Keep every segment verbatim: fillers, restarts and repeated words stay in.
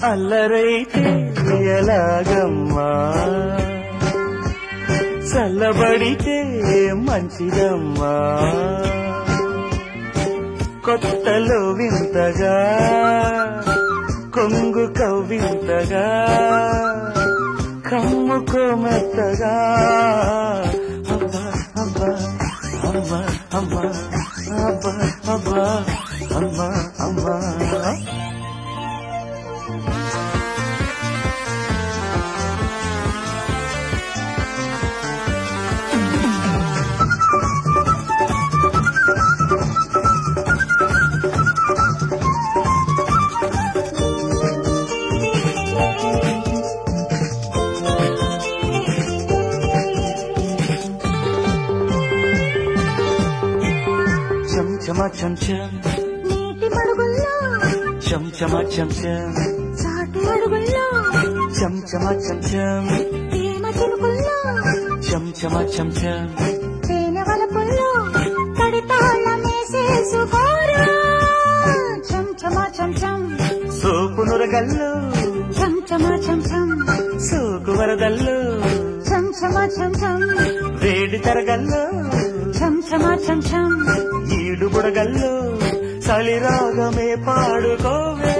అల్లరైతే ఎలాగమ్మా చల్లబడితే మంచిదమ్మా కొత్తలో వింతగా కొంగు కవ్వింతగా కమ్ముకో మెత్తగా అబ్బా అబ్బా అమ్మా అమ్మా అబ్బా అబ్బా అమ్మా అమ్మా చమ చం చం నీటి మడుగుల్లో చం చమ చం చం చాటి అడుగుల్లో చం చమ చం చం ప్రేమ చినుకుల్లో చం చమ చం చం తేనె వలపుల్లో తడితాళ్ళ మేసేసుకోరా చం చమ చం చం సోపు నురగల్లో చం చమ చం చం సోకు వరదల్లో చం చమ చం చం వేడి తరగల్లో చం చమ చం చం ఈడు బుడగల్లో చలిరాగమే పాడుకోవే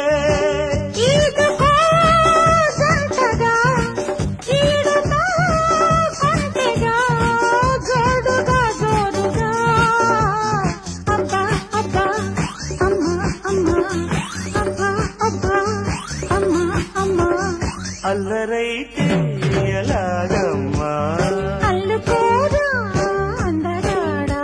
ఈదుకో సంతగా ఈడుతో సంతగా జోడుగా జోడుగా అబ్బా అబ్బా అమ్మా అమ్మా అబ్బా అబ్బా అమ్మా అమ్మా అల్లరైతే ఎలాగమ్మా అల్లుకోరా అందగాడా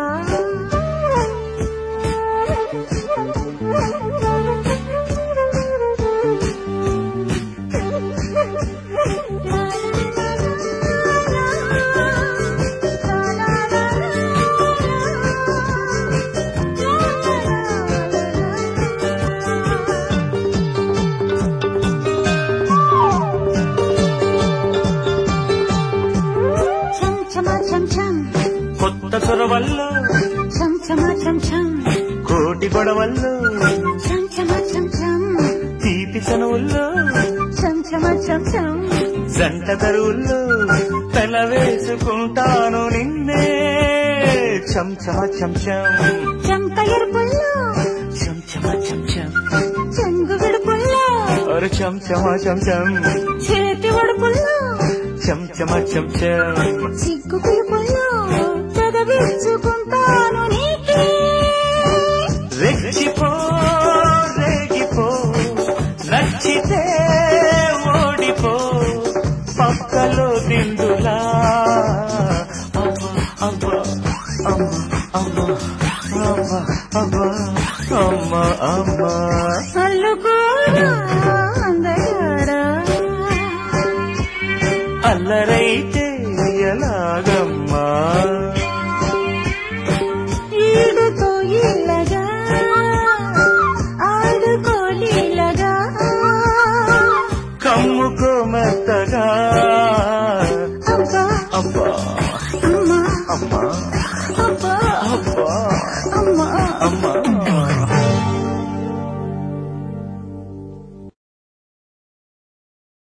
కొత్త చొరవల్లో చం చమ చం చం కోటి గొడవల్లో చం చమ చం చం తీపి చనువుల్లో చం చమ చం చం జంట తరువుల్లో తల వేసుకుంటాను నిన్నే చం చమ చం చం చంక ఎరుపుల్లో చం చమ చం చం చెంగు విడుపుల్లో అరు చం చమ చం చం చేతి ఒడుపుల్లో చం చమ చం చం సిగ్గు పిలుపుల్లో చదవించుకుంటాను నీకే రెచ్చిపో రేగిపో నచ్చితే ఓడిపో పక్కలో దిండులా అమ్మా అమ్మా అమ్మా అమ్మా అమ్మా అమ్మా అమ్మా అల్లుకోరా అందగాడా అల్లరైతే ఎలాగమ్మా